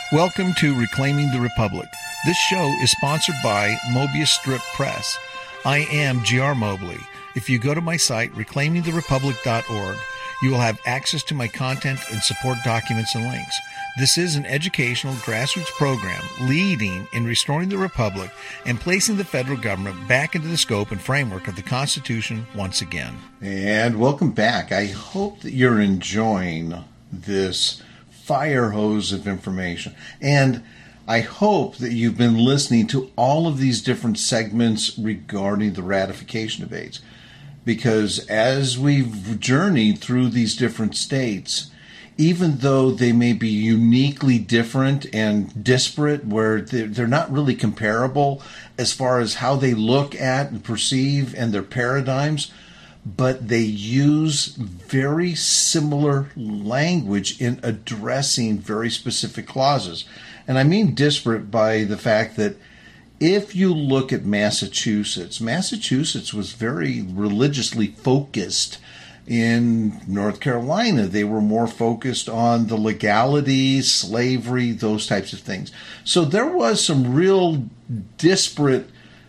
Welcome to Reclaiming the Republic. This show is sponsored by Mobius Strip Press. I am G.R. Mobley. If you go to my site, reclaimingtherepublic.org, you will have access to my content and support documents and links. This is an educational grassroots program leading in restoring the Republic and placing the federal government back into the scope and framework of the Constitution once again. And welcome back. I hope that you're enjoying this fire hose of information. And I hope that you've been listening to all of these different segments regarding the ratification debates. Because as we've journeyed through these different states, even though they may be uniquely different and disparate, where they're not really comparable as far as how they look at and perceive and their paradigms, but they use very similar language in addressing very specific clauses. And I mean disparate by the fact that if you look at Massachusetts was very religiously focused. In North Carolina, they were more focused on the legalities, slavery, those types of things. So there was some real disparate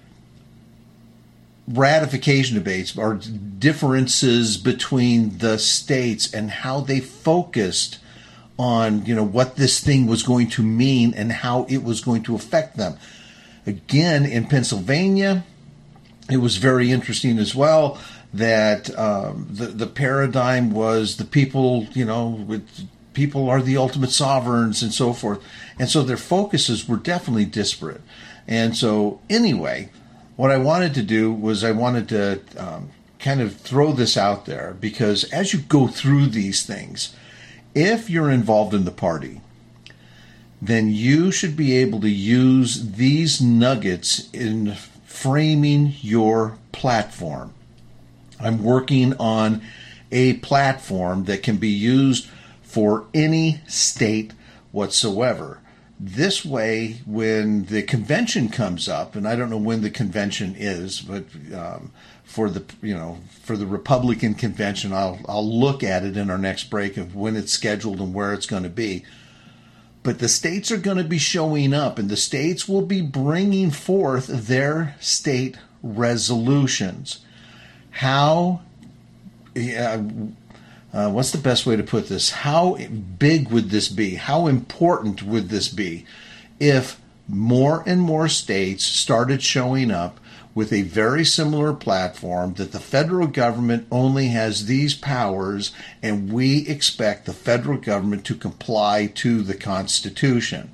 ratification debates or differences between the states and how they focused on, what this thing was going to mean and how it was going to affect them. Again, in Pennsylvania, it was very interesting as well that the paradigm was the people, people are the ultimate sovereigns and so forth. And so their focuses were definitely disparate. And so anyway, what I wanted to do was I wanted to kind of throw this out there, because as you go through these things, if you're involved in the party, then you should be able to use these nuggets in framing your platform. I'm working on a platform that can be used for any state whatsoever. This way, when the convention comes up, and I don't know when the convention is, but for the Republican convention, I'll look at it in our next break of when it's scheduled and where it's going to be. But the states are going to be showing up, and the states will be bringing forth their state resolutions. How, what's the best way to put this? How big would this be? How important would this be if more and more states started showing up with a very similar platform, that the federal government only has these powers and we expect the federal government to comply to the Constitution?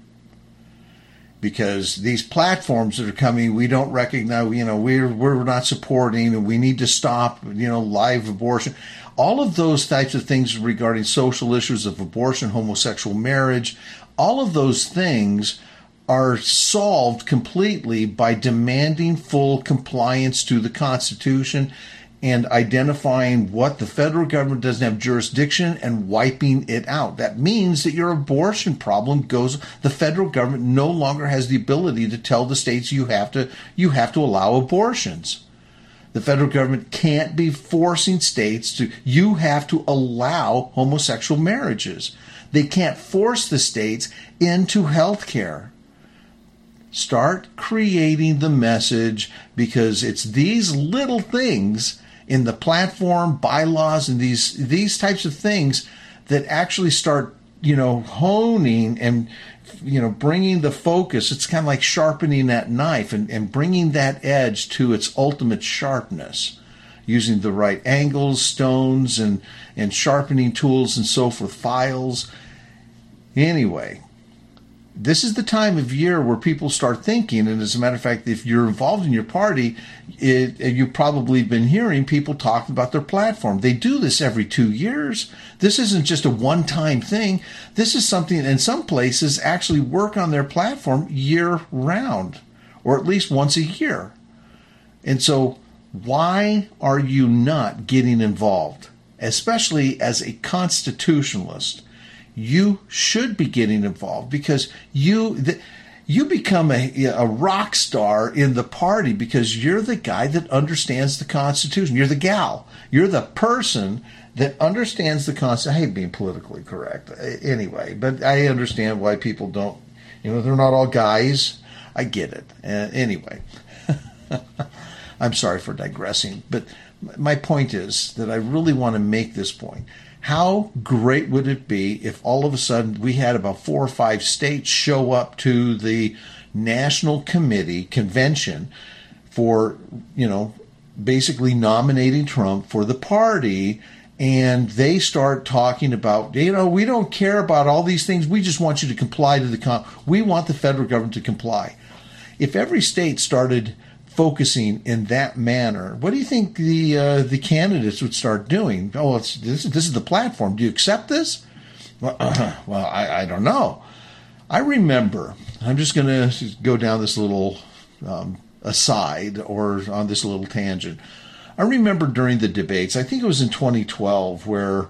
Because these platforms that are coming, we don't recognize, we're not supporting, and we need to stop, live abortion. All of those types of things regarding social issues of abortion, homosexual marriage, all of those things are solved completely by demanding full compliance to the Constitution and identifying what the federal government doesn't have jurisdiction and wiping it out. That means that your abortion problem the federal government no longer has the ability to tell the states you have to allow abortions. The federal government can't be forcing states you have to allow homosexual marriages. They can't force the states into health care. Start creating the message, because it's these little things in the platform, bylaws, and these types of things that actually start, honing and, bringing the focus. It's kind of like sharpening that knife and bringing that edge to its ultimate sharpness, using the right angles, stones, and sharpening tools and so forth, files. Anyway, this is the time of year where people start thinking, and as a matter of fact, if you're involved in your party, you've probably been hearing people talk about their platform. They do this every 2 years. This isn't just a one-time thing. This is something, in some places, actually work on their platform year-round, or at least once a year. And so why are you not getting involved, especially as a constitutionalist? You should be getting involved, because you become a rock star in the party because you're the guy that understands the Constitution. You're the gal. You're the person that understands the Constitution. I hate being politically correct anyway, but I understand why people don't They're not all guys. I get it. Anyway, I'm sorry for digressing, but my point is that I really want to make this point. How great would it be if all of a sudden we had about 4 or 5 states show up to the National Committee convention for, basically nominating Trump for the party, and they start talking about, we don't care about all these things. We just want you to comply to we want the federal government to comply. If every state started focusing in that manner, what do you think the candidates would start doing? Oh, this is the platform. Do you accept this? Well, I don't know. I remember, I'm just going to go down this little aside or on this little tangent. I remember during the debates, I think it was in 2012, where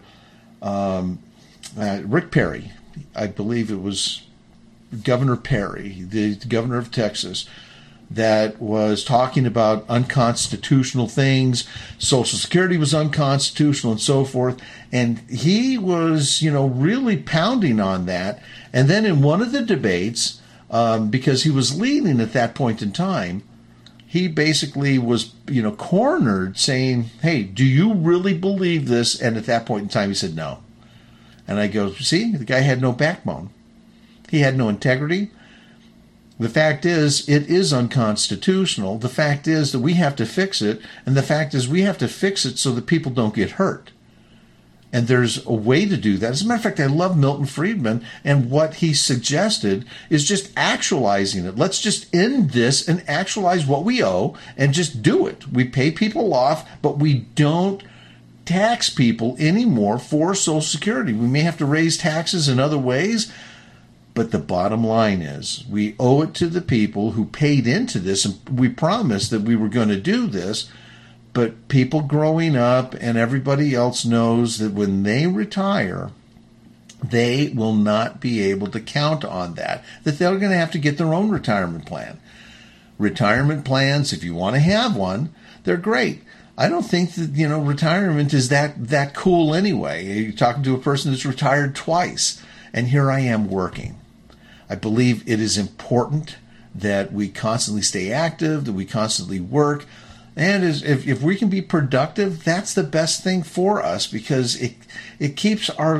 Rick Perry, I believe it was Governor Perry, the governor of Texas, that was talking about unconstitutional things. Social Security was unconstitutional and so forth. And he was, really pounding on that. And then in one of the debates, because he was leading at that point in time, he basically was, cornered saying, hey, do you really believe this? And at that point in time, he said no. And I go, see, the guy had no backbone. He had no integrity. The fact is, it is unconstitutional. The fact is that we have to fix it. And the fact is we have to fix it so that people don't get hurt. And there's a way to do that. As a matter of fact, I love Milton Friedman, and what he suggested is just actualizing it. Let's just end this and actualize what we owe and just do it. We pay people off, but we don't tax people anymore for Social Security. We may have to raise taxes in other ways, but the bottom line is we owe it to the people who paid into this, and we promised that we were going to do this. But people growing up and everybody else knows that when they retire, they will not be able to count on that they're going to have to get their own retirement plan. Retirement plans, if you want to have one, they're great. I don't think that, retirement is that cool anyway. You're talking to a person that's retired twice, and here I am working. I believe it is important that we constantly stay active, that we constantly work. And if we can be productive, that's the best thing for us, because it keeps our,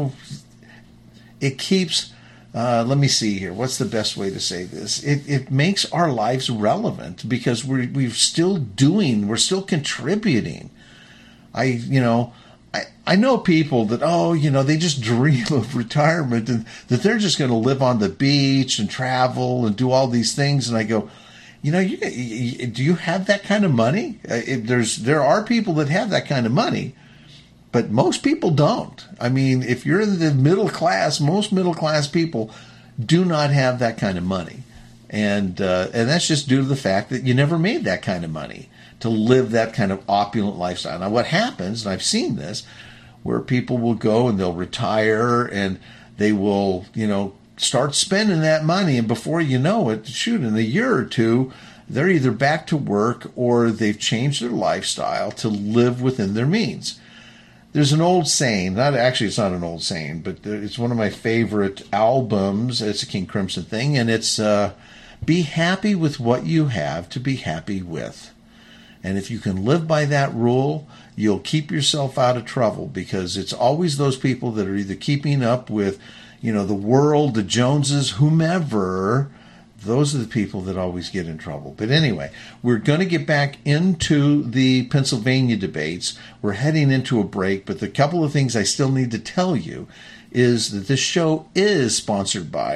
let me see here. What's the best way to say this? It makes our lives relevant because we're still contributing. I know people that, they just dream of retirement and that they're just going to live on the beach and travel and do all these things. And I go, do you have that kind of money? There are people that have that kind of money, but most people don't. I mean, if you're in the middle class, most middle class people do not have that kind of money. And that's just due to the fact that you never made that kind of money to live that kind of opulent lifestyle. Now, what happens, and I've seen this, where people will go and they'll retire and they will, start spending that money, and before you know it, in a year or two, they're either back to work or they've changed their lifestyle to live within their means. There's an old saying, it's not an old saying, but it's one of my favorite albums. It's a King Crimson thing, and it's be happy with what you have to be happy with. And if you can live by that rule, you'll keep yourself out of trouble, because it's always those people that are either keeping up with the world, the Joneses, whomever. Those are the people that always get in trouble. But anyway, we're going to get back into the Pennsylvania debates. We're heading into a break, but the couple of things I still need to tell you is that this show is sponsored by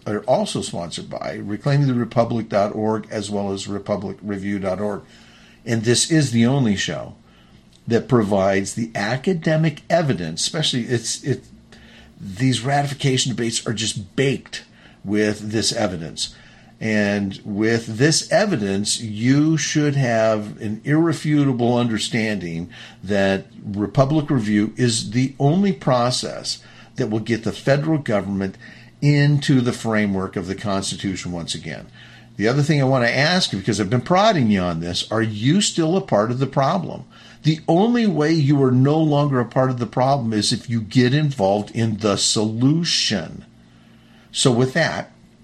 reclaimingtherepublic.org as well as republicreview.org. And this is the only show that provides the academic evidence, especially these ratification debates are just baked with this evidence. And with this evidence, you should have an irrefutable understanding that Republic Review is the only process that will get the federal government into the framework of the Constitution once again. The other thing I want to ask you, because I've been prodding you on this, are you still a part of the problem? The only way you are no longer a part of the problem is if you get involved in the solution. So with that,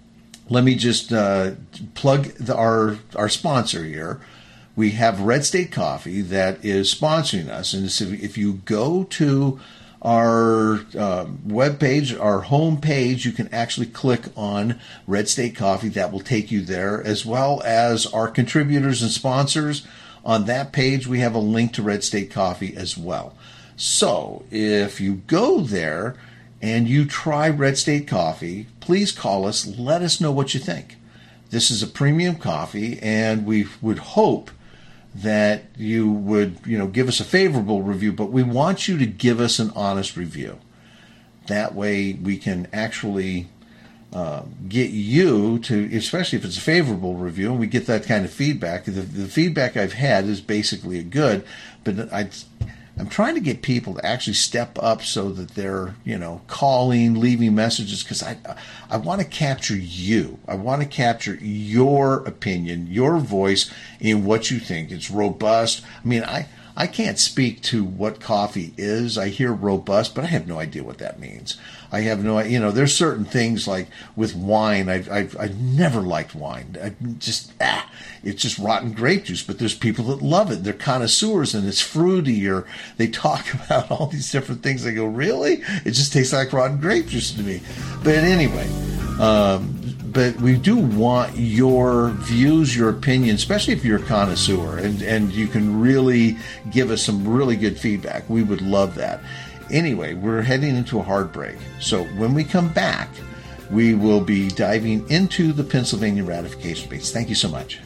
let me just plug our sponsor here. We have Red State Coffee that is sponsoring us. And if you go to our webpage, our home page, you can actually click on Red State Coffee. That will take you there, as well as our contributors and sponsors. On that page, we have a link to Red State Coffee as well. So if you go there and you try Red State Coffee, please call us. Let us know what you think. This is a premium coffee, and we would hope that you would, give us a favorable review, but we want you to give us an honest review. That way we can actually get you to, especially if it's a favorable review, and we get that kind of feedback. The feedback I've had is basically good, but I'm trying to get people to actually step up so that they're, calling, leaving messages, because I want to capture you. I want to capture your opinion, your voice in what you think. It's robust. I mean, I can't speak to what coffee is. I hear robust, but I have no idea what that means. I have no, there's certain things like with wine. I've never liked wine. It's just rotten grape juice. But there's people that love it. They're connoisseurs, and it's fruity, or they talk about all these different things. I go, really? It just tastes like rotten grape juice to me. But anyway, but we do want your views, your opinion, especially if you're a connoisseur, and you can really give us some really good feedback. We would love that. Anyway, we're heading into a hard break. So when we come back, we will be diving into the Pennsylvania ratification debates. Thank you so much.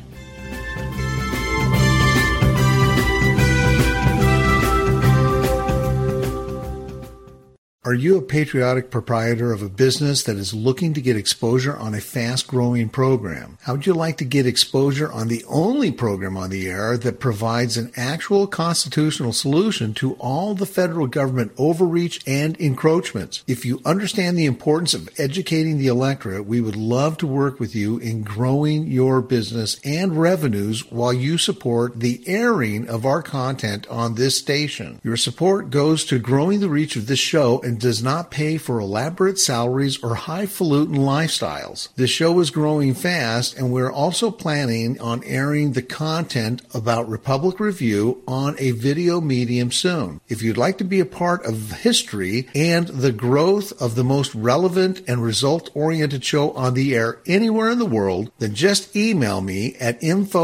Are you a patriotic proprietor of a business that is looking to get exposure on a fast-growing program? How would you like to get exposure on the only program on the air that provides an actual constitutional solution to all the federal government overreach and encroachments? If you understand the importance of educating the electorate, we would love to work with you in growing your business and revenues while you support the airing of our content on this station. Your support goes to growing the reach of this show and does not pay for elaborate salaries or highfalutin lifestyles. The show is growing fast, and we're also planning on airing the content about Republic Review on a video medium soon. If you'd like to be a part of history and the growth of the most relevant and result-oriented show on the air anywhere in the world, then just email me at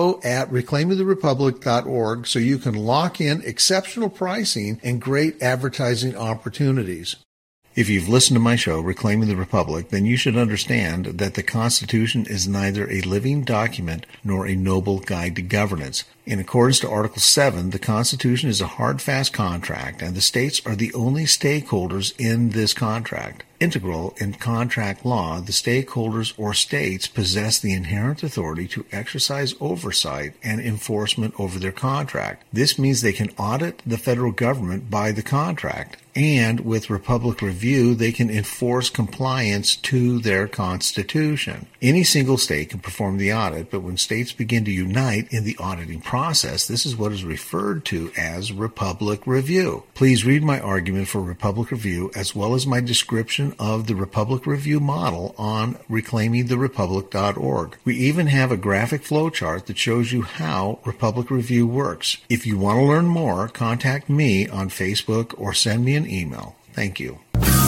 info@reclaimingtherepublic.org so you can lock in exceptional pricing and great advertising opportunities. If you've listened to my show, Reclaiming the Republic, then you should understand that the Constitution is neither a living document nor a noble guide to governance. In accordance to Article 7, the Constitution is a hard, fast contract, and the states are the only stakeholders in this contract. Integral in contract law, the stakeholders or states possess the inherent authority to exercise oversight and enforcement over their contract. This means they can audit the federal government by the contract, and with Republic Review, they can enforce compliance to their Constitution. Any single state can perform the audit, but when states begin to unite in the auditing process, this is what is referred to as Republic Review. Please read my argument for Republic Review as well as my description of the Republic Review model on reclaimingtherepublic.org. We even have a graphic flowchart that shows you how Republic Review works. If you want to learn more, contact me on Facebook or send me an email. Thank you.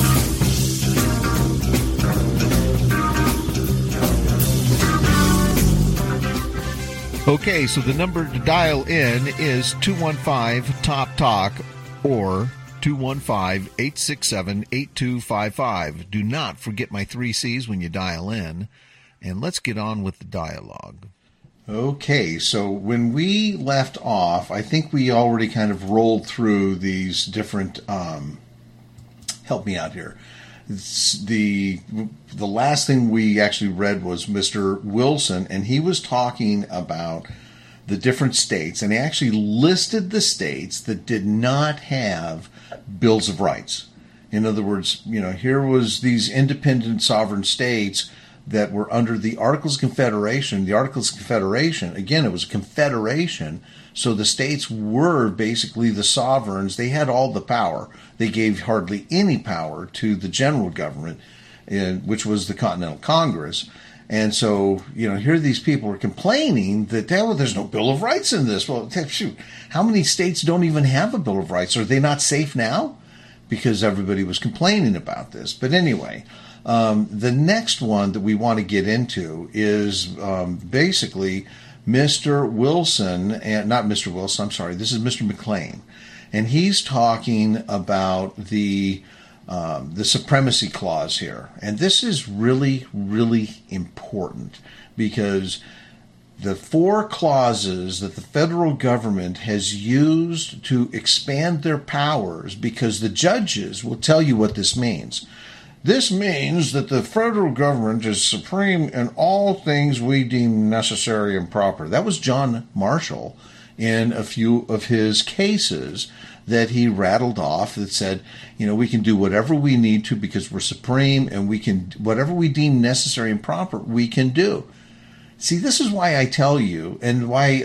Okay, so the number to dial in is 215-TOP-TALK or 215-867-8255. Do not forget my 3 C's when you dial in. And let's get on with the dialogue. Okay, so when we left off, I think we already kind of rolled through these different, help me out here. The last thing we actually read was Mr. Wilson, and he was talking about the different states, and he actually listed the states that did not have bills of rights. In other words, here was these independent sovereign states that were under the Articles of Confederation. The Articles of Confederation, again, it was a confederation, so the states were basically the sovereigns. They had all the power. They gave hardly any power to the general government, which was the Continental Congress. And so, here these people are complaining that, there's no Bill of Rights in this. Well, shoot, how many states don't even have a Bill of Rights? Are they not safe now? Because everybody was complaining about this. But anyway, the next one that we want to get into is basically Mr. Wilson, and not Mr. Wilson, I'm sorry, this is Mr. McLean. And he's talking about the supremacy clause here. And this is really, really important because the 4 clauses that the federal government has used to expand their powers, because the judges will tell you what this means. This means that the federal government is supreme in all things we deem necessary and proper. That was John Marshall in a few of his cases that he rattled off that said, we can do whatever we need to because we're supreme, and we can, whatever we deem necessary and proper, we can do. See, this is why I tell you, and why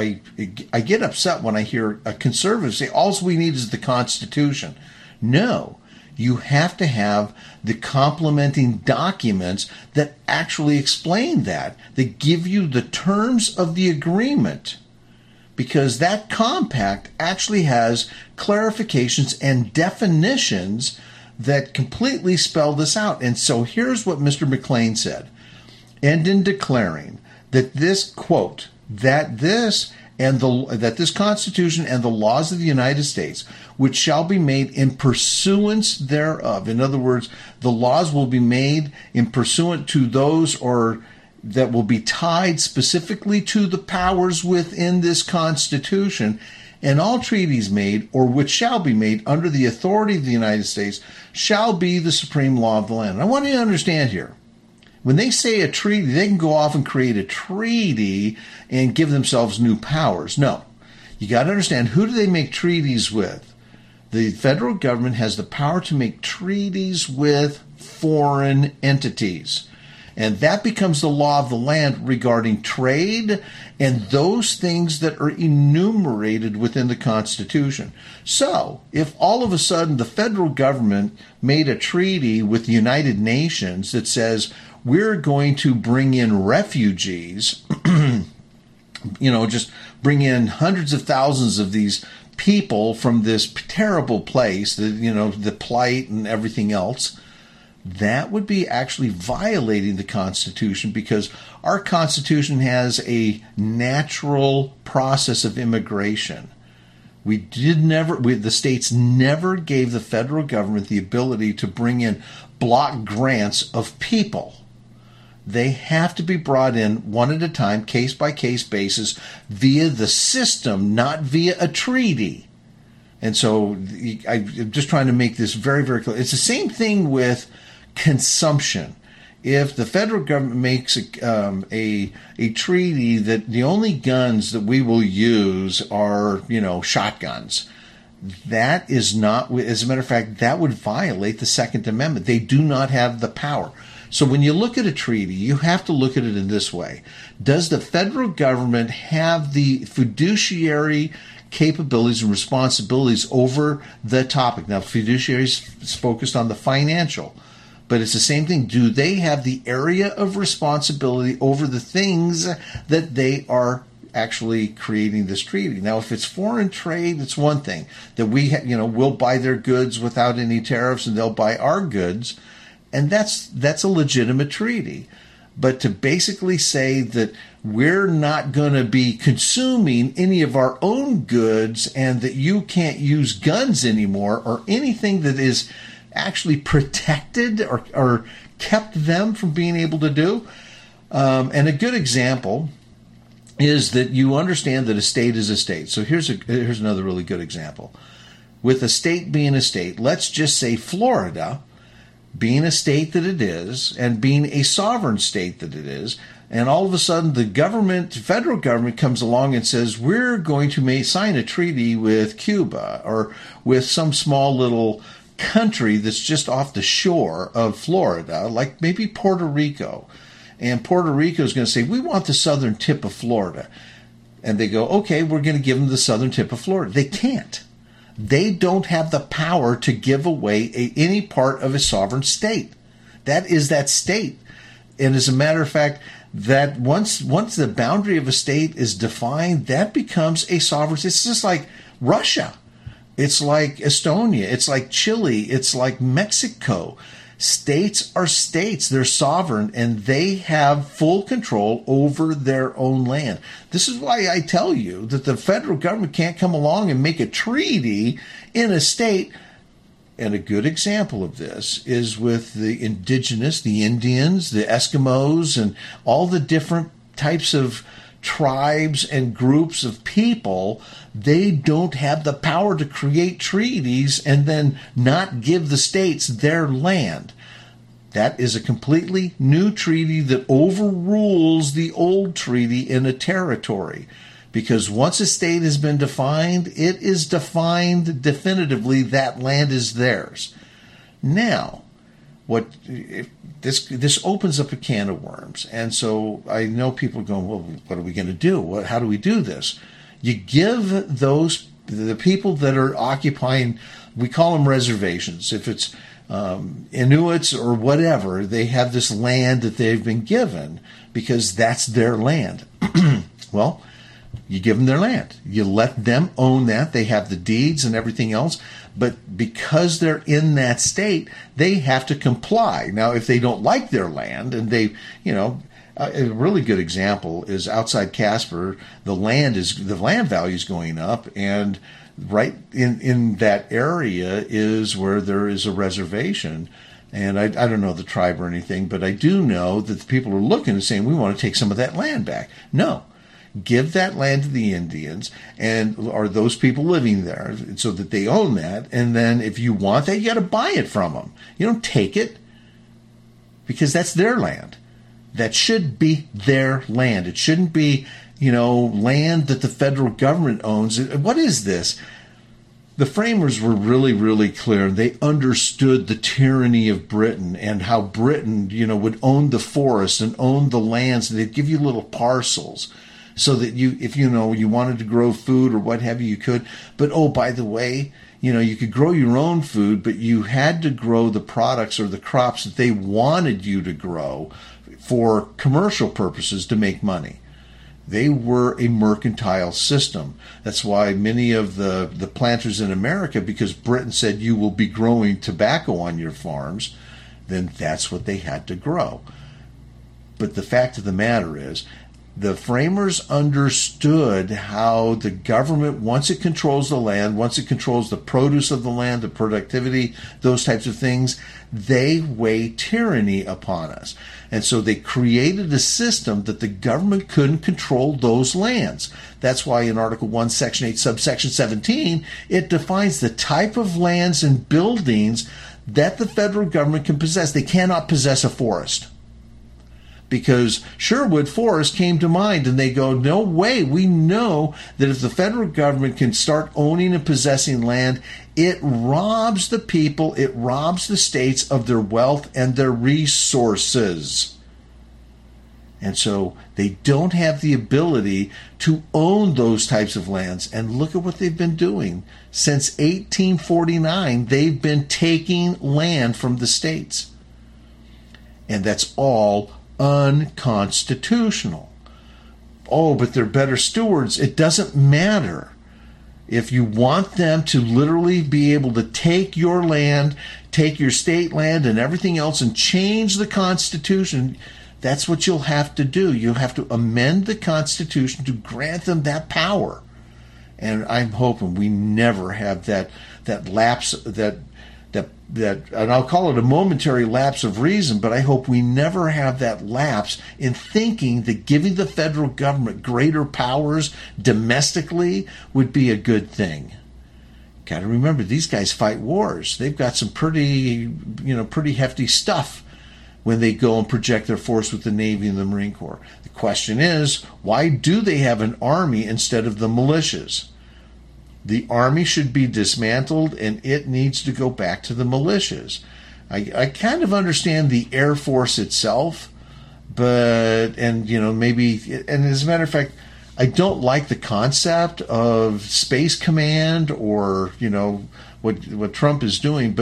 I get upset when I hear a conservative say, all we need is the Constitution. No, you have to have the complementing documents that actually explain that give you the terms of the agreement. Because that compact actually has clarifications and definitions that completely spell this out. And so here's what Mr. McLean said. And in declaring that this, quote, that this Constitution and the laws of the United States, which shall be made in pursuance thereof. In other words, the laws will be made in pursuant to those, or that will be tied specifically to the powers within this Constitution, and all treaties made, or which shall be made under the authority of the United States, shall be the supreme law of the land. I want you to understand here, when they say a treaty, they can go off and create a treaty and give themselves new powers. No. You got to understand, who do they make treaties with? The federal government has the power to make treaties with foreign entities. And that becomes the law of the land regarding trade and those things that are enumerated within the Constitution. So, if all of a sudden the federal government made a treaty with the United Nations that says we're going to bring in refugees, just bring in hundreds of thousands of these people from this terrible place, the plight and everything else, that would be actually violating the Constitution, because our Constitution has a natural process of immigration. The states never gave the federal government the ability to bring in block grants of people. They have to be brought in one at a time, case-by-case basis, via the system, not via a treaty. And so I'm just trying to make this very, very clear. It's the same thing with consumption. If the federal government makes a treaty that the only guns that we will use are, shotguns, that is not, as a matter of fact, that would violate the Second Amendment. They do not have the power. So when you look at a treaty, you have to look at it in this way. Does the federal government have the fiduciary capabilities and responsibilities over the topic? Now, fiduciary is focused on the financial, but it's the same thing. Do they have the area of responsibility over the things that they are actually creating this treaty? Now, if it's foreign trade, it's one thing. That we'll buy their goods without any tariffs, and they'll buy our goods, and that's a legitimate treaty. But to basically say that we're not going to be consuming any of our own goods, and that you can't use guns anymore, or anything that is actually protected or kept them from being able to do. And a good example is that you understand that a state is a state. So here's another really good example. With a state being a state, let's just say Florida, being a state that it is, and being a sovereign state that it is, and all of a sudden the federal government comes along and says, we're going to sign a treaty with Cuba, or with some small little country that's just off the shore of Florida, like maybe Puerto Rico. And Puerto Rico is going to say, we want the southern tip of Florida. And they go, okay, we're going to give them the southern tip of Florida. They can't. They don't have the power to give away any part of a sovereign state. That is that state. And as a matter of fact, that once the boundary of a state is defined, that becomes a sovereign. It's just like Russia. It's like Estonia. It's like Chile. It's like Mexico. States are states. They're sovereign, and they have full control over their own land. This is why I tell you that the federal government can't come along and make a treaty in a state. And a good example of this is with the indigenous, the Indians, the Eskimos, and all the different types of tribes and groups of people. They don't have the power to create treaties and then not give the states their land. That is a completely new treaty that overrules the old treaty in a territory. Because once a state has been defined, it is defined definitively that land is theirs. Now, this opens up a can of worms. And so I know people are going, well, what are we going to do? How do we do this? You give the people that are occupying, we call them reservations. If it's Inuits or whatever, they have this land that they've been given because that's their land. Well, you give them their land. You let them own that. They have the deeds and everything else. But because they're in that state, they have to comply. Now, if they don't like their land and they, a really good example is outside Casper, the land value is going up, and right in that area is where there is a reservation. And I don't know the tribe or anything, but I do know that the people are looking and saying, we want to take some of that land back. No. Give that land to the Indians or those people living there so that they own that. And then if you want that, you got to buy it from them. You don't take it because that's their land. That should be their land. It shouldn't be, land that the federal government owns. What is this? The framers were really, really clear. They understood the tyranny of Britain and how Britain, would own the forests and own the lands. And they'd give you little parcels. So that if you wanted to grow food or what have you, you could. But, oh, by the way, you could grow your own food, but you had to grow the products or the crops that they wanted you to grow for commercial purposes to make money. They were a mercantile system. That's why many of the planters in America, because Britain said you will be growing tobacco on your farms, then that's what they had to grow. But the fact of the matter is, the framers understood how the government, once it controls the land, once it controls the produce of the land, the productivity, those types of things, they weigh tyranny upon us. And so they created a system that the government couldn't control those lands. That's why in Article 1, Section 8, subsection 17, it defines the type of lands and buildings that the federal government can possess. They cannot possess a forest. Because Sherwood Forest came to mind, and they go, no way, we know that if the federal government can start owning and possessing land, it robs the people, it robs the states of their wealth and their resources. And so they don't have the ability to own those types of lands. And look at what they've been doing. Since 1849, they've been taking land from the states. And that's all unconstitutional. Oh, but they're better stewards. It doesn't matter. If you want them to literally be able to take your land, take your state land and everything else and change the Constitution, that's what you'll have to do. You'll have to amend the Constitution to grant them that power. And I'm hoping we never have that lapse, that and I'll call it a momentary lapse of reason, but I hope we never have that lapse in thinking that giving the federal government greater powers domestically would be a good thing. Got to remember, these guys fight wars. They've got some pretty hefty stuff when they go and project their force with the Navy and the Marine Corps. The question is, why do they have an army instead of the militias? The army should be dismantled, and it needs to go back to the militias. I kind of understand the Air Force itself, and as a matter of fact, I don't like the concept of Space Command or, what Trump is doing, but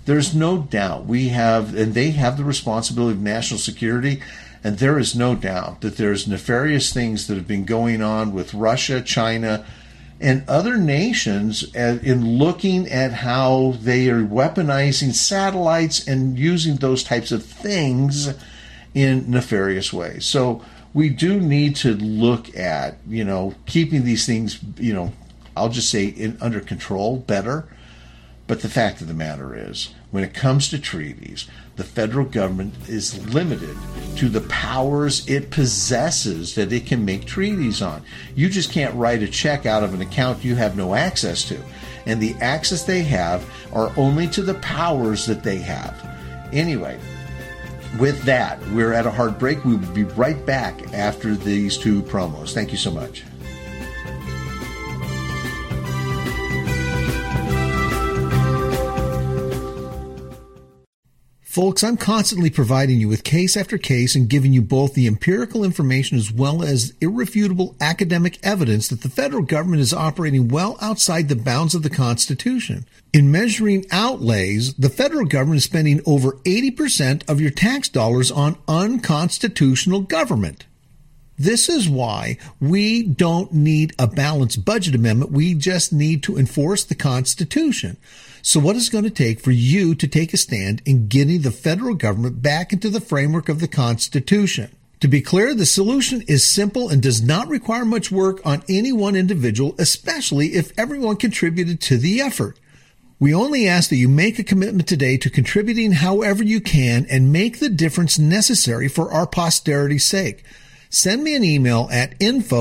There's no doubt and they have the responsibility of national security, and there is no doubt that there's nefarious things that have been going on with Russia, China, and other nations in looking at how they are weaponizing satellites and using those types of things in nefarious ways. So we do need to look at, keeping these things, I'll just say under control better. But the fact of the matter is, when it comes to treaties, the federal government is limited to the powers it possesses that it can make treaties on. You just can't write a check out of an account you have no access to. And the access they have are only to the powers that they have. Anyway, with that, we're at a hard break. We will be right back after these two promos. Thank you so much. Folks, I'm constantly providing you with case after case and giving you both the empirical information as well as irrefutable academic evidence that the federal government is operating well outside the bounds of the Constitution. In measuring outlays, the federal government is spending over 80% of your tax dollars on unconstitutional government. This is why we don't need a balanced budget amendment. We just need to enforce the Constitution. So what is it going to take for you to take a stand in getting the federal government back into the framework of the Constitution? To be clear, the solution is simple and does not require much work on any one individual, especially if everyone contributed to the effort. We only ask that you make a commitment today to contributing however you can and make the difference necessary for our posterity's sake. Send me an email at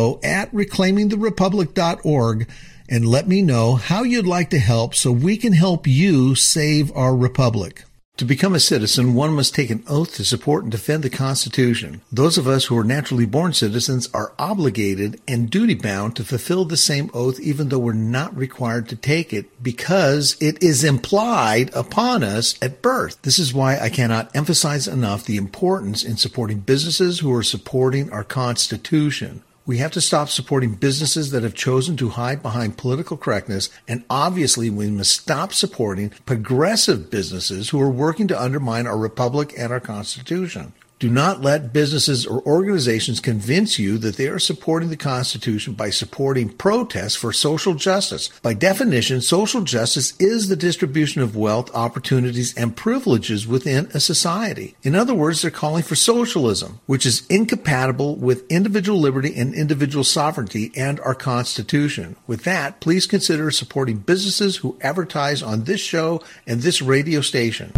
info@reclaimingtherepublic.org and let me know how you'd like to help so we can help you save our republic. To become a citizen, one must take an oath to support and defend the Constitution. Those of us who are naturally born citizens are obligated and duty-bound to fulfill the same oath even though we're not required to take it because it is implied upon us at birth. This is why I cannot emphasize enough the importance in supporting businesses who are supporting our Constitution. We have to stop supporting businesses that have chosen to hide behind political correctness, and obviously we must stop supporting progressive businesses who are working to undermine our republic and our Constitution. Do not let businesses or organizations convince you that they are supporting the Constitution by supporting protests for social justice. By definition, social justice is the distribution of wealth, opportunities, and privileges within a society. In other words, they're calling for socialism, which is incompatible with individual liberty and individual sovereignty and our Constitution. With that, please consider supporting businesses who advertise on this show and this radio station.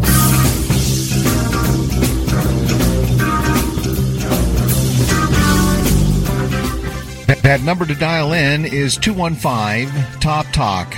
That number to dial in is 215-TOP-TALK,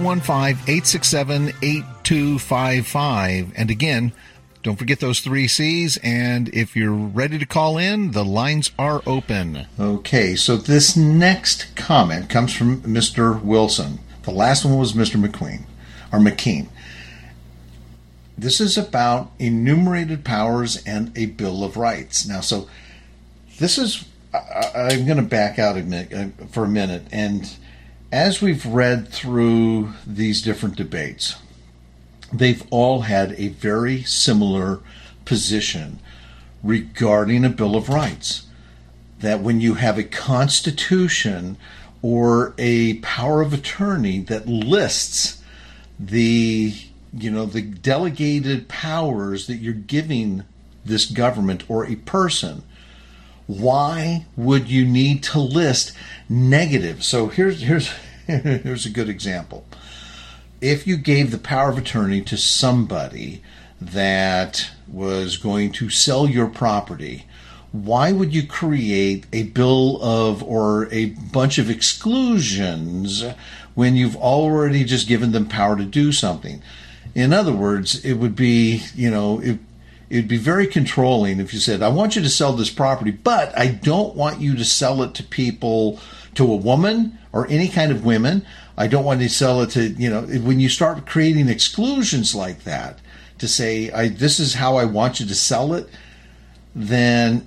215-867-8255. And again, don't forget those 3 C's. And if you're ready to call in, the lines are open. Okay, so this next comment comes from Mr. Wilson. The last one was Mr. McKean. This is about enumerated powers and a Bill of Rights. Now, so this is... I'm going to back out for a minute. And as we've read through these different debates, they've all had a very similar position regarding a Bill of Rights. That when you have a constitution or a power of attorney that lists the delegated powers that you're giving this government or a person, why would you need to list negative? So here's a good example. If you gave the power of attorney to somebody that was going to sell your property, why would you create a bill of or a bunch of exclusions when you've already just given them power to do something? In other words, it would be, it'd be very controlling if you said, I want you to sell this property, but I don't want you to sell it to people, to a woman or any kind of women. I don't want you to sell it to, when you start creating exclusions like that to say, this is how I want you to sell it, then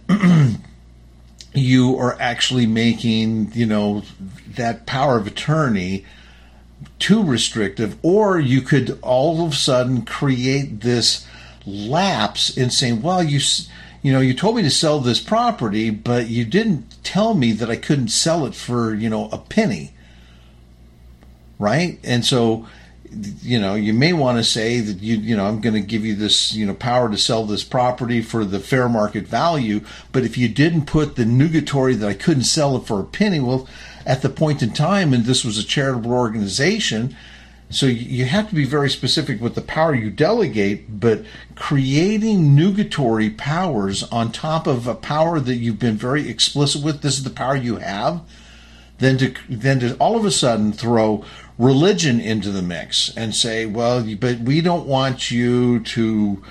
you are actually making, that power of attorney too restrictive, or you could all of a sudden create this lapse in saying, well, you told me to sell this property, but you didn't tell me that I couldn't sell it for, a penny. Right? And so, you may want to say that I'm going to give you this, power to sell this property for the fair market value. But if you didn't put the nugatory that I couldn't sell it for a penny, well, at the point in time, and this was a charitable organization, so you have to be very specific with the power you delegate, but creating nugatory powers on top of a power that you've been very explicit with, this is the power you have, then to all of a sudden throw religion into the mix and say, well, but we don't want you to,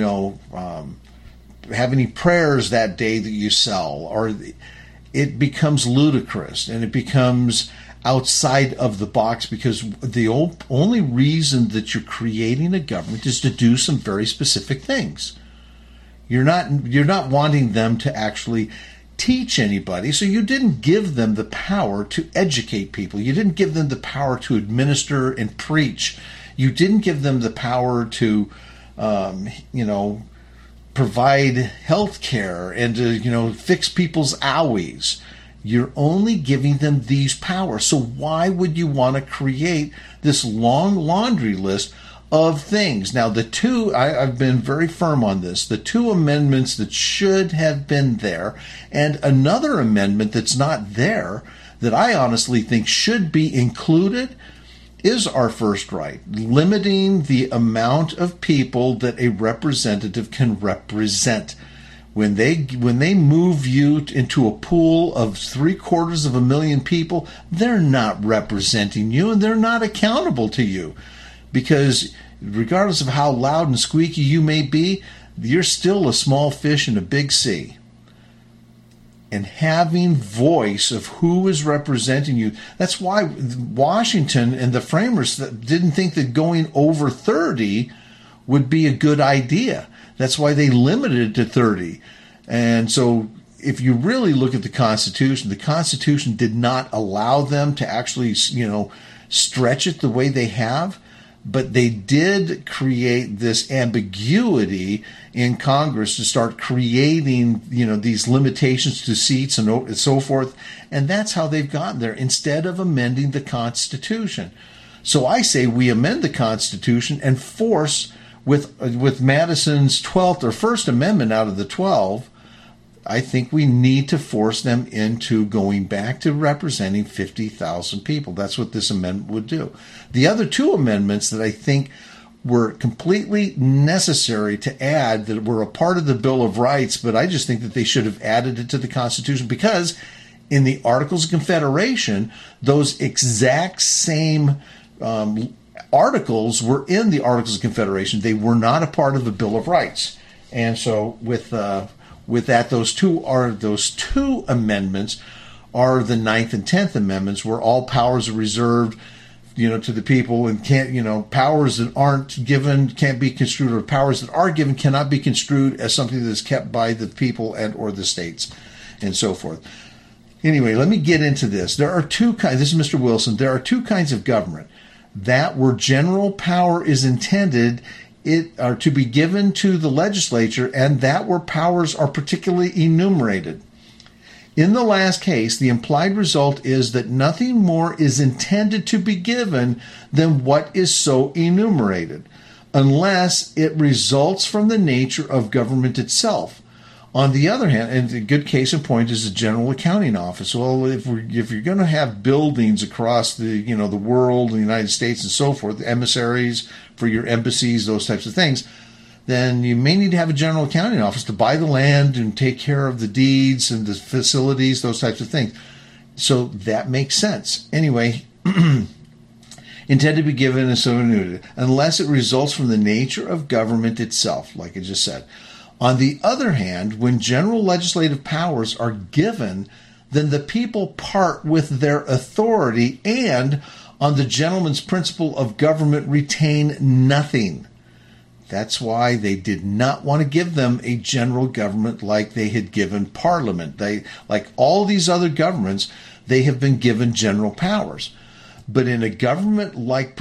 have any prayers that day that you sell, or it becomes ludicrous and it becomes outside of the box, because the only reason that you're creating a government is to do some very specific things. You're not wanting them to actually teach anybody, so you didn't give them the power to educate people. You didn't give them the power to administer and preach. You didn't give them the power to, provide health care and to, fix people's owies. You're only giving them these powers. So why would you want to create this long laundry list of things? Now, I've been very firm on this, the two amendments that should have been there, and another amendment that's not there that I honestly think should be included, is our first right, limiting the amount of people that a representative can represent. When they move you into a pool of 750,000 people, they're not representing you and they're not accountable to you, because regardless of how loud and squeaky you may be, you're still a small fish in a big sea. And having voice of who is representing you, that's why Washington and the framers didn't think that going over 30 would be a good idea. That's why they limited it to 30. And so if you really look at the Constitution did not allow them to actually, stretch it the way they have, but they did create this ambiguity in Congress to start creating, these limitations to seats and so forth. And that's how they've gotten there, instead of amending the Constitution. So I say we amend the Constitution and force, with Madison's 12th or First Amendment out of the 12, I think we need to force them into going back to representing 50,000 people. That's what this amendment would do. The other two amendments that I think were completely necessary to add, that were a part of the Bill of Rights, but I just think that they should have added it to the Constitution, because in the Articles of Confederation, those exact same articles were in the Articles of Confederation. They were not a part of the Bill of Rights. And so with that, those two amendments are the 9th and 10th Amendments, where all powers are reserved, to the people, and powers that aren't given can't be construed, or powers that are given cannot be construed as something that is kept by the people and or the states, and so forth. Anyway, let me get into this. There are two kinds. This is Mr. Wilson. There are two kinds of government. That where general power is intended are to be given to the legislature, and that where powers are particularly enumerated. In the last case, the implied result is that nothing more is intended to be given than what is so enumerated, unless it results from the nature of government itself. On the other hand, and a good case in point is the General Accounting Office. Well, if you're going to have buildings across the world, the United States, and so forth, emissaries for your embassies, those types of things, then you may need to have a General Accounting Office to buy the land and take care of the deeds and the facilities, those types of things. So that makes sense. Anyway, intended to be given as so enumerated, unless it results from the nature of government itself, like I just said. On the other hand, when general legislative powers are given, then the people part with their authority and, on the gentleman's principle of government, retain nothing. That's why they did not want to give them a general government like they had given Parliament. Like all these other governments, they have been given general powers. But in a government like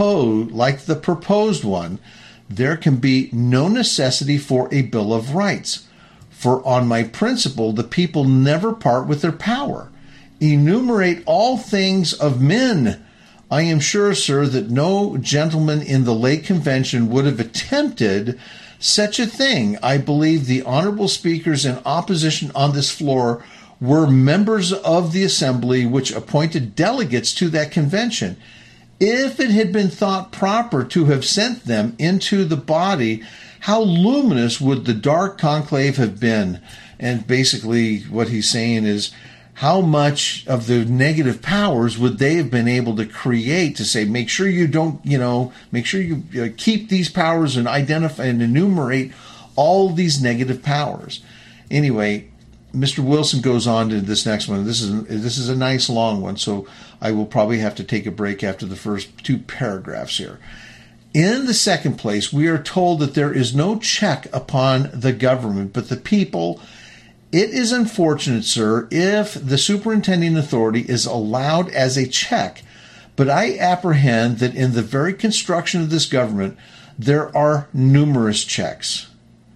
the proposed one, there can be no necessity for a Bill of Rights. For on my principle, the people never part with their power. Enumerate all things of men. I am sure, sir, that no gentleman in the late convention would have attempted such a thing. I believe the honorable speakers in opposition on this floor were members of the assembly which appointed delegates to that convention. If it had been thought proper to have sent them into the body, how luminous would the dark conclave have been? And basically what he's saying is, how much of the negative powers would they have been able to create to say, make sure you don't, make sure you keep these powers and identify and enumerate all these negative powers. Anyway, Mr. Wilson goes on to this next one. This is a nice long one, so I will probably have to take a break after the first two paragraphs here. In the second place, we are told that there is no check upon the government, but the people. It is unfortunate, sir, if the superintending authority is allowed as a check, but I apprehend that in the very construction of this government, there are numerous checks.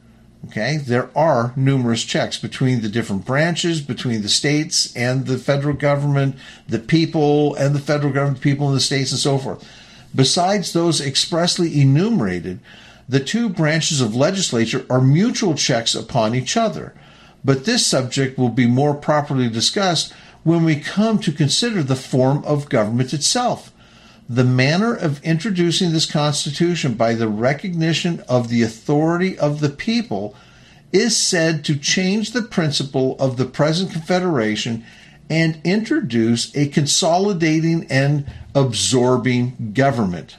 Okay, there are numerous checks between the different branches, between the states and the federal government, the people and the federal government, people in the states, and so forth. Besides those expressly enumerated, the two branches of legislature are mutual checks upon each other. But this subject will be more properly discussed when we come to consider the form of government itself. The manner of introducing this Constitution by the recognition of the authority of the people is said to change the principle of the present Confederation and introduce a consolidating and absorbing government.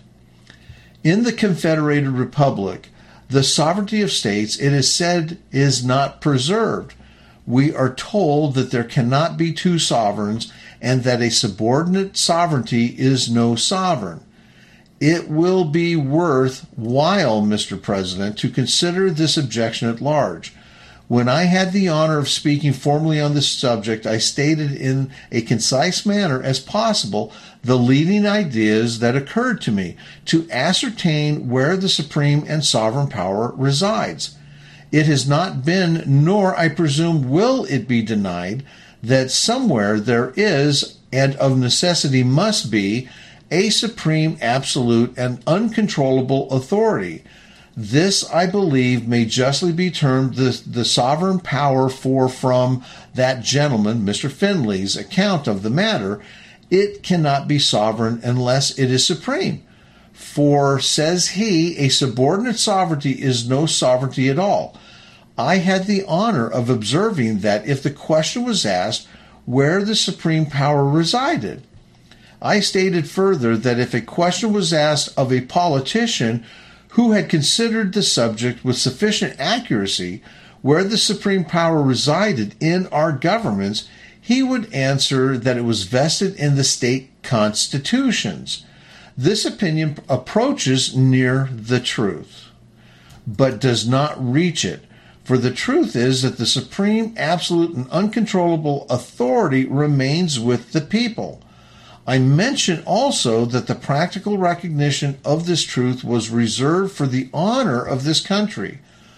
In the Confederated Republic, the sovereignty of states, it is said, is not preserved. We are told that there cannot be two sovereigns and that a subordinate sovereignty is no sovereign. It will be worthwhile, Mr. President, to consider this objection at large. When I had the honor of speaking formally on this subject, I stated in a concise manner as possible the leading ideas that occurred to me to ascertain where the supreme and sovereign power resides. It has not been, nor I presume will it be denied, that somewhere there is, and of necessity must be, a supreme, absolute, and uncontrollable authority. This, I believe, may justly be termed the sovereign power, for from that gentleman, Mr. Finley's, account of the matter, it cannot be sovereign unless it is supreme. For, says he, a subordinate sovereignty is no sovereignty at all. I had the honor of observing that if the question was asked where the supreme power resided, I stated further that if a question was asked of a politician who had considered the subject with sufficient accuracy where the supreme power resided in our governments, he would answer that it was vested in the state constitutions. This opinion approaches near the truth, but does not reach it. For the truth is that the supreme, absolute, and uncontrollable authority remains with the people. I mention also that the practical recognition of this truth was reserved for the honor of this country.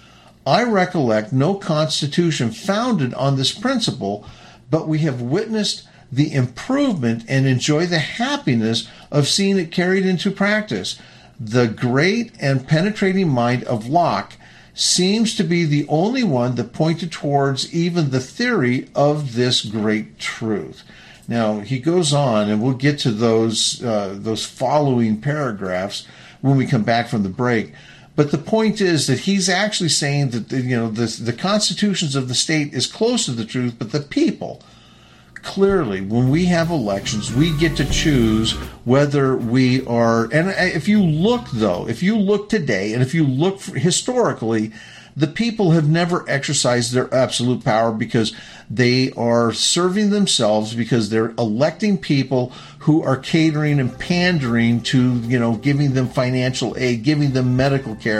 I recollect no constitution founded on this principle, but we have witnessed the improvement and enjoy the happiness of seeing it carried into practice. The great and penetrating mind of Locke seems to be the only one that pointed towards even the theory of this great truth. Now, he goes on, and we'll get to those following paragraphs when we come back from the break. But the point is that he's actually saying that the constitutions of the state is close to the truth, but the people, clearly, when we have elections, we get to choose whether we are. And if you look today, and if you look historically, the people have never exercised their absolute power because they are serving themselves, because they're electing people who are catering and pandering to, giving them financial aid, giving them medical care,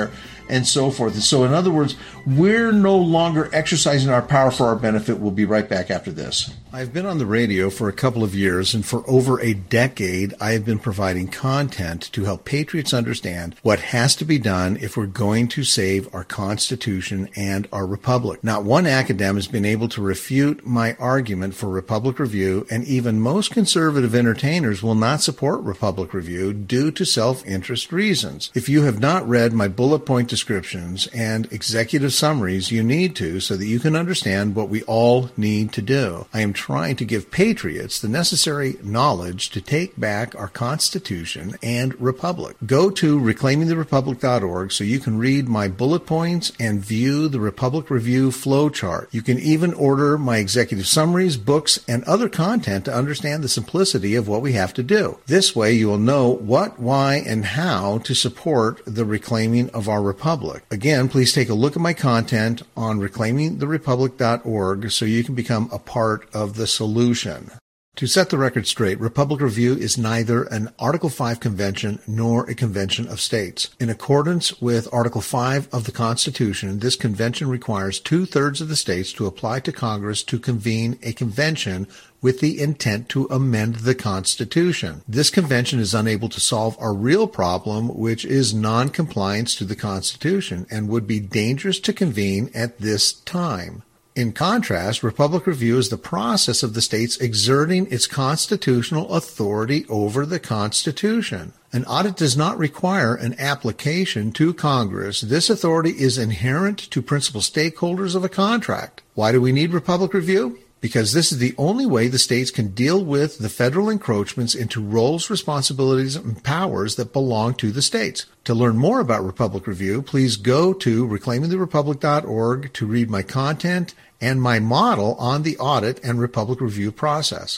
and so forth. And so in other words, we're no longer exercising our power for our benefit. We'll be right back after this. I've been on the radio for a couple of years, and for over a decade, I have been providing content to help patriots understand what has to be done if we're going to save our Constitution and our Republic. Not one academic has been able to refute my argument for Republic Review, and even most conservative entertainers will not support Republic Review due to self-interest reasons. If you have not read my bullet point descriptions and executive summaries, you need to, so that you can understand what we all need to do. I am trying to give patriots the necessary knowledge to take back our Constitution and Republic. Go to reclaimingtherepublic.org so you can read my bullet points and view the Republic Review flowchart. You can even order my executive summaries, books, and other content to understand the simplicity of what we have to do. This way you will know what, why, and how to support the reclaiming of our Republic. Again, please take a look at my content on reclaimingtherepublic.org so you can become a part of the solution. To set the record straight, Republic Review is neither an Article 5 convention nor a convention of states. In accordance with Article 5 of the Constitution, this convention requires 2/3 of the states to apply to Congress to convene a convention with the intent to amend the Constitution. This convention is unable to solve our real problem, which is non-compliance to the Constitution, and would be dangerous to convene at this time. In contrast, Republic Review is the process of the states exerting its constitutional authority over the Constitution. An audit does not require an application to Congress. This authority is inherent to principal stakeholders of a contract. Why do we need Republic Review? Because this is the only way the states can deal with the federal encroachments into roles, responsibilities, and powers that belong to the states. To learn more about Republic Review, please go to reclaimingtherepublic.org to read my content and my model on the audit and Republic Review process.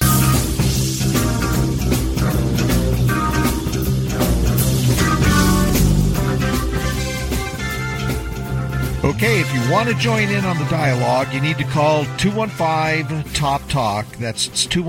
Okay, if you want to join in on the dialogue, you need to call 215-TOP-TALK. That's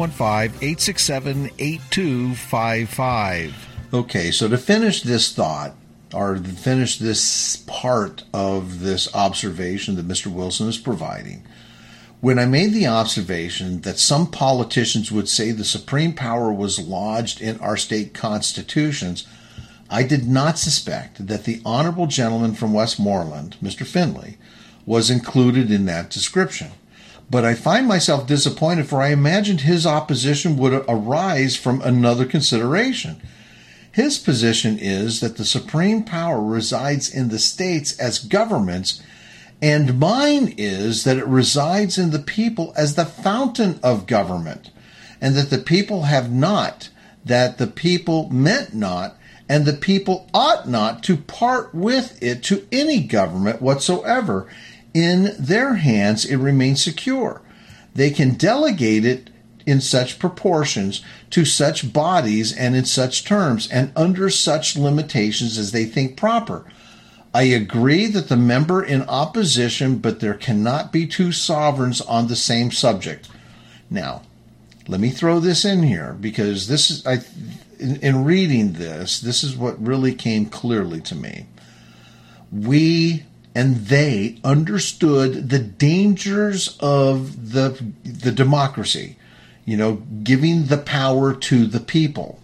215-867-8255. Okay, so to finish this thought, or to finish this part of this observation that Mr. Wilson is providing, when I made the observation that some politicians would say the supreme power was lodged in our state constitutions, I did not suspect that the honorable gentleman from Westmoreland, Mr. Finley, was included in that description. But I find myself disappointed, for I imagined his opposition would arise from another consideration. His position is that the supreme power resides in the states as governments, and mine is that it resides in the people as the fountain of government, and that the people have not, that the people meant not, and the people ought not to part with it to any government whatsoever. In their hands it remains secure. They can delegate it in such proportions to such bodies and in such terms and under such limitations as they think proper. I agree that the member in opposition, but there cannot be two sovereigns on the same subject. Now, let me throw this in here, because this is, in reading this is what really came clearly to me. We and they understood the dangers of the democracy, giving the power to the people.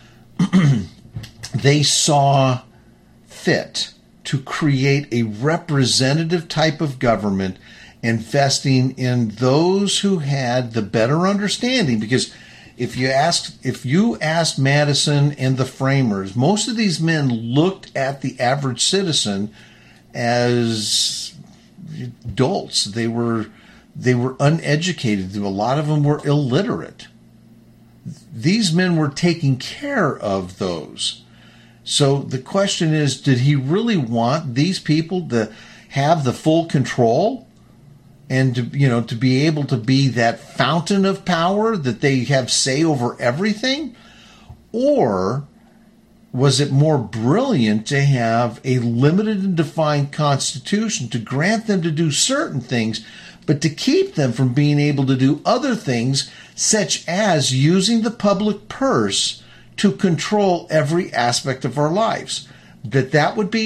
They saw fit to create a representative type of government, investing in those who had the better understanding, because if you asked Madison and the framers, most of these men looked at the average citizen as dolts. They were uneducated. A lot of them were illiterate. These men were taking care of those. So the question is, did he really want these people to have the full control? And to be able to be that fountain of power, that they have say over everything? Or was it more brilliant to have a limited and defined constitution to grant them to do certain things, but to keep them from being able to do other things, such as using the public purse to control every aspect of our lives? That would be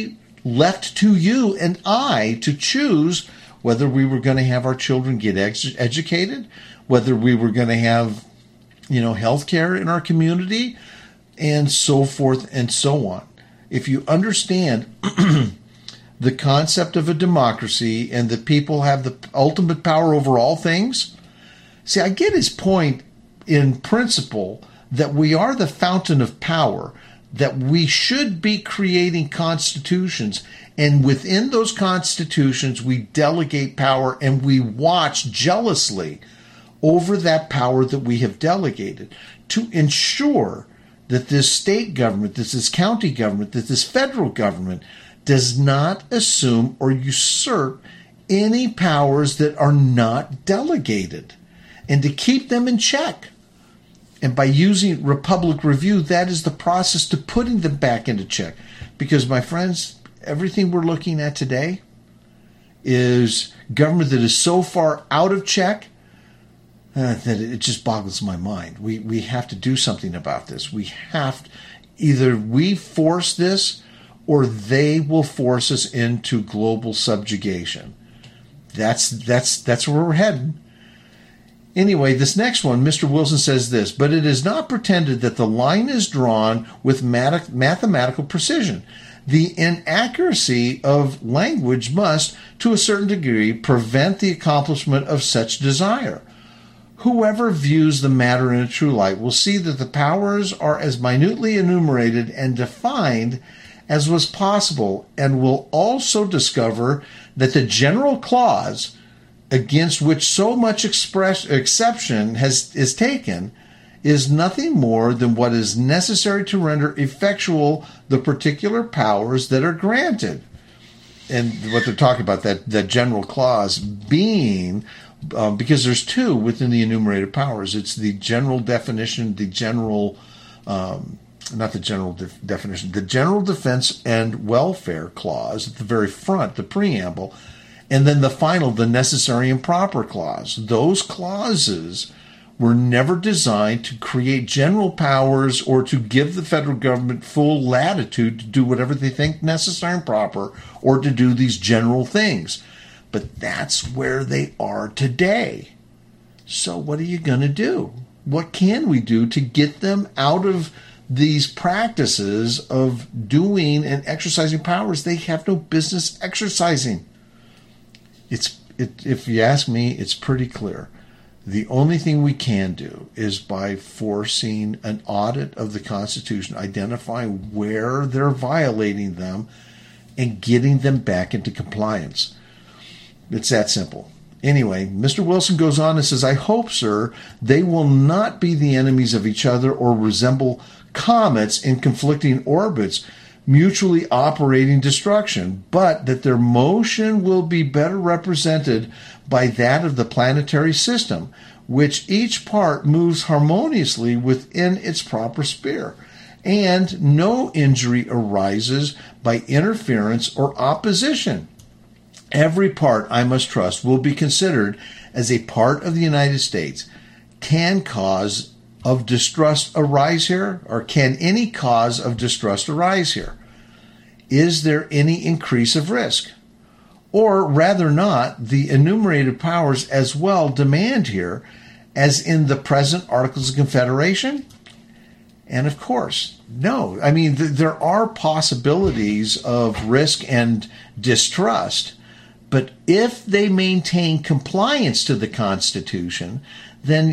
left to you and I to choose whether we were going to have our children get educated, whether we were going to have, health care in our community, and so forth and so on. If you understand the concept of a democracy and that people have the ultimate power over all things, see, I get his point in principle that we are the fountain of power, that we should be creating constitutions, and within those constitutions we delegate power and we watch jealously over that power that we have delegated to ensure that this state government, that this county government, that this federal government does not assume or usurp any powers that are not delegated, and to keep them in check. And by using Republic Review, that is the process to putting them back into check. Because, my friends, everything we're looking at today is government that is so far out of check that it just boggles my mind. We have to do something about this. Either we force this or they will force us into global subjugation. That's where we're heading. Anyway, this next one, Mr. Wilson says this, but it is not pretended that the line is drawn with mathematical precision. The inaccuracy of language must, to a certain degree, prevent the accomplishment of such desire. Whoever views the matter in a true light will see that the powers are as minutely enumerated and defined as was possible, and will also discover that the general clause against which so much exception is taken is nothing more than what is necessary to render effectual the particular powers that are granted. And what they're talking about, that general clause being, because there's two within the enumerated powers. It's the general definition, the general defense and welfare clause at the very front, the preamble, and then the final, the necessary and proper clause. Those clauses were never designed to create general powers or to give the federal government full latitude to do whatever they think necessary and proper, or to do these general things. But that's where they are today. So what are you going to do? What can we do to get them out of these practices of doing and exercising powers they have no business exercising? If you ask me, it's pretty clear. The only thing we can do is by forcing an audit of the Constitution, identifying where they're violating them, and getting them back into compliance. It's that simple. Anyway, Mr. Wilson goes on and says, I hope, sir, they will not be the enemies of each other or resemble comets in conflicting orbits, mutually operating destruction, but that their motion will be better represented by that of the planetary system, which each part moves harmoniously within its proper sphere, and no injury arises by interference or opposition. Every part, I must trust, will be considered as a part of the United States. Can cause of distrust arise here, or can any cause of distrust arise here? Is there any increase of risk? Or rather not, the enumerated powers as well demand here, as in the present Articles of Confederation? And of course, no. I mean, there are possibilities of risk and distrust, but if they maintain compliance to the Constitution, then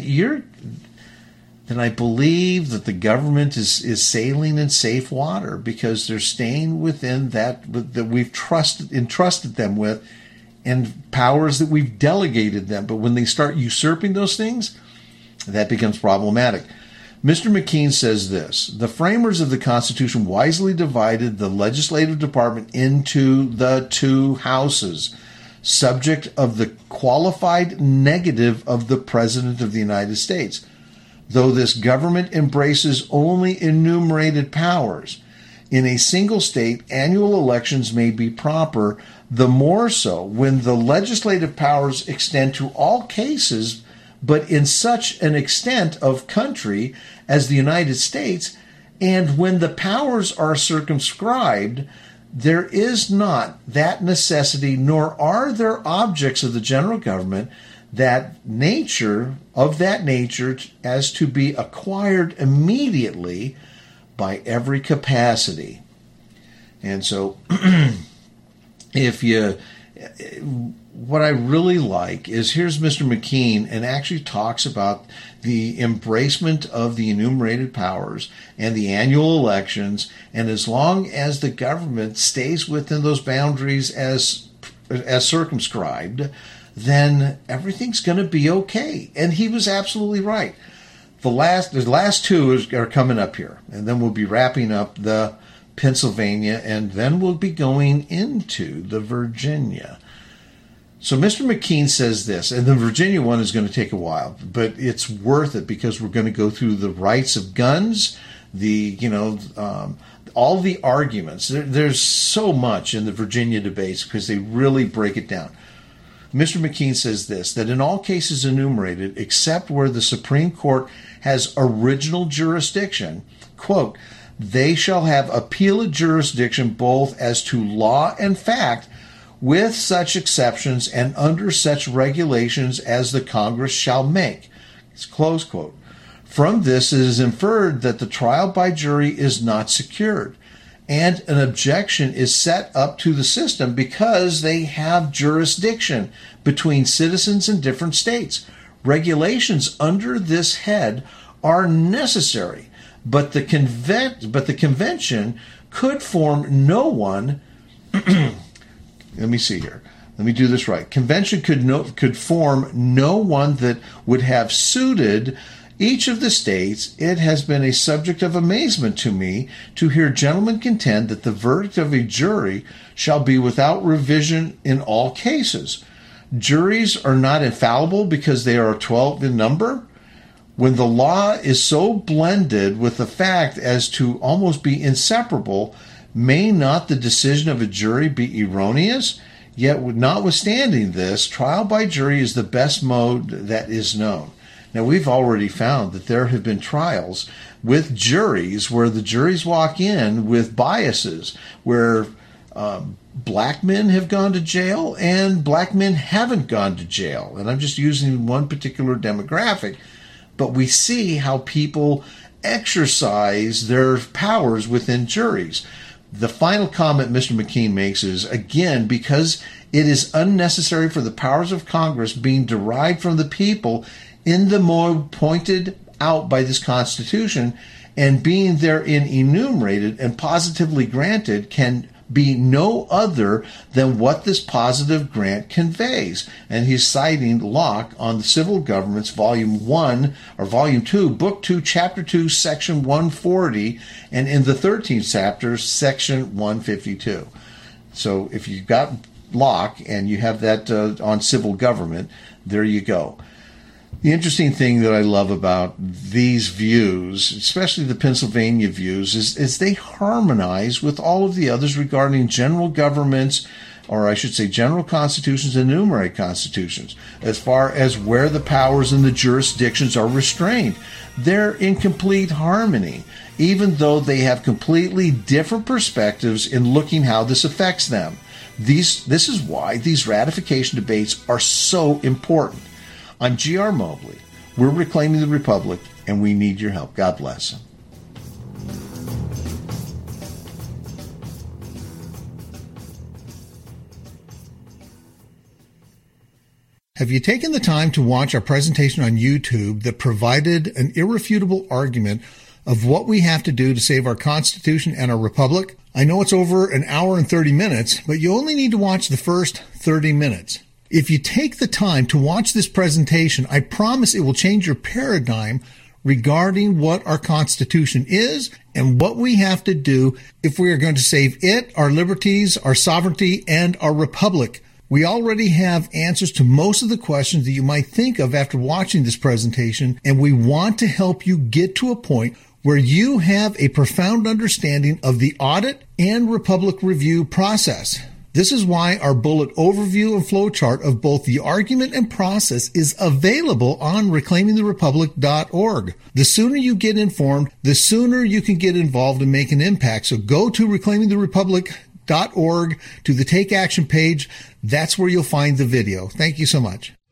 I believe that the government is sailing in safe water, because they're staying within that we've entrusted them with, and powers that we've delegated them. But when they start usurping those things, that becomes problematic. Mr. McKean says this: the framers of the Constitution wisely divided the legislative department into the two houses, subject of the qualified negative of the President of the United States. Though this government embraces only enumerated powers, in a single state, annual elections may be proper, the more so when the legislative powers extend to all cases, but in such an extent of country as the United States, and when the powers are circumscribed, there is not that necessity, nor are there objects of the general government that nature as to be acquired immediately by every capacity. And so what I really like is here's Mr. McKean and actually talks about the embracement of the enumerated powers and the annual elections, and as long as the government stays within those boundaries as circumscribed, then everything's going to be okay. And he was absolutely right. The last two are coming up here, and then we'll be wrapping up the Pennsylvania, and then we'll be going into the Virginia. So Mr. McKean says this, and the Virginia one is going to take a while, but it's worth it because we're going to go through the rights of guns, all the arguments. There's so much in the Virginia debates because they really break it down. Mr. McKean says this, that in all cases enumerated, except where the Supreme Court has original jurisdiction, quote, they shall have appellate jurisdiction both as to law and fact, with such exceptions and under such regulations as the Congress shall make. It's close quote. From this, it is inferred that the trial by jury is not secured, and an objection is set up to the system because they have jurisdiction between citizens in different states. Regulations under this head are necessary, but the convention could form no one. Let me see here. Let me do this right. Convention could form no one that would have suited each of the states. It has been a subject of amazement to me to hear gentlemen contend that the verdict of a jury shall be without revision in all cases. Juries are not infallible because they are 12 in number. When the law is so blended with the fact as to almost be inseparable, may not the decision of a jury be erroneous? Yet, notwithstanding this, trial by jury is the best mode that is known. Now, we've already found that there have been trials with juries where the juries walk in with biases, where black men have gone to jail and black men haven't gone to jail. And I'm just using one particular demographic, but we see how people exercise their powers within juries. The final comment Mr. McKean makes is, again, because it is unnecessary for the powers of Congress being derived from the people in the mode pointed out by this Constitution, and being therein enumerated and positively granted can be no other than what this positive grant conveys. And he's citing Locke on the Civil Governments, Volume 1, or Volume 2, Book 2, Chapter 2, Section 140, and in the 13th chapter, Section 152. So if you've got Locke and you have that on civil government, there you go. The interesting thing that I love about these views, especially the Pennsylvania views, is they harmonize with all of the others regarding general governments, or I should say general constitutions and enumerated constitutions, as far as where the powers and the jurisdictions are restrained. They're in complete harmony, even though they have completely different perspectives in looking how this affects them. This is why these ratification debates are so important. I'm G.R. Mobley. We're reclaiming the Republic, and we need your help. God bless. Have you taken the time to watch our presentation on YouTube that provided an irrefutable argument of what we have to do to save our Constitution and our Republic? I know it's over an hour and 30 minutes, but you only need to watch the first 30 minutes. If you take the time to watch this presentation, I promise it will change your paradigm regarding what our Constitution is and what we have to do if we are going to save it, our liberties, our sovereignty, and our republic. We already have answers to most of the questions that you might think of after watching this presentation, and we want to help you get to a point where you have a profound understanding of the audit and republic review process. This is why our bullet overview and flowchart of both the argument and process is available on reclaimingtherepublic.org. The sooner you get informed, the sooner you can get involved and make an impact. So go to reclaimingtherepublic.org to the Take Action page. That's where you'll find the video. Thank you so much.